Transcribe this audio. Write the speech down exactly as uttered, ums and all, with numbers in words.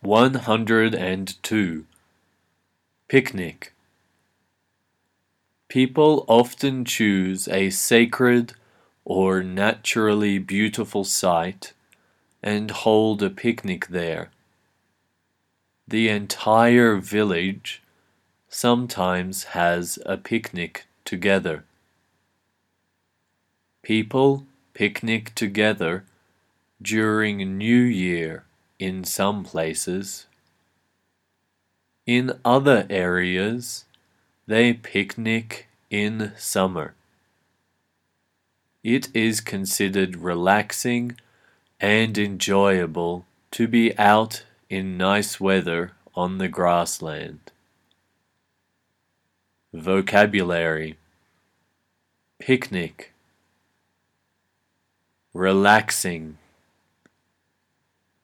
one hundred two. Picnic. People often choose a sacred or naturally beautiful site and hold a picnic there. The entire village sometimes has a picnic together. People picnic together during New Year in some places. In other areas, they picnic in summer. It is considered relaxing and enjoyable to be out in nice weather on the grassland. Vocabulary: picnic, relaxing,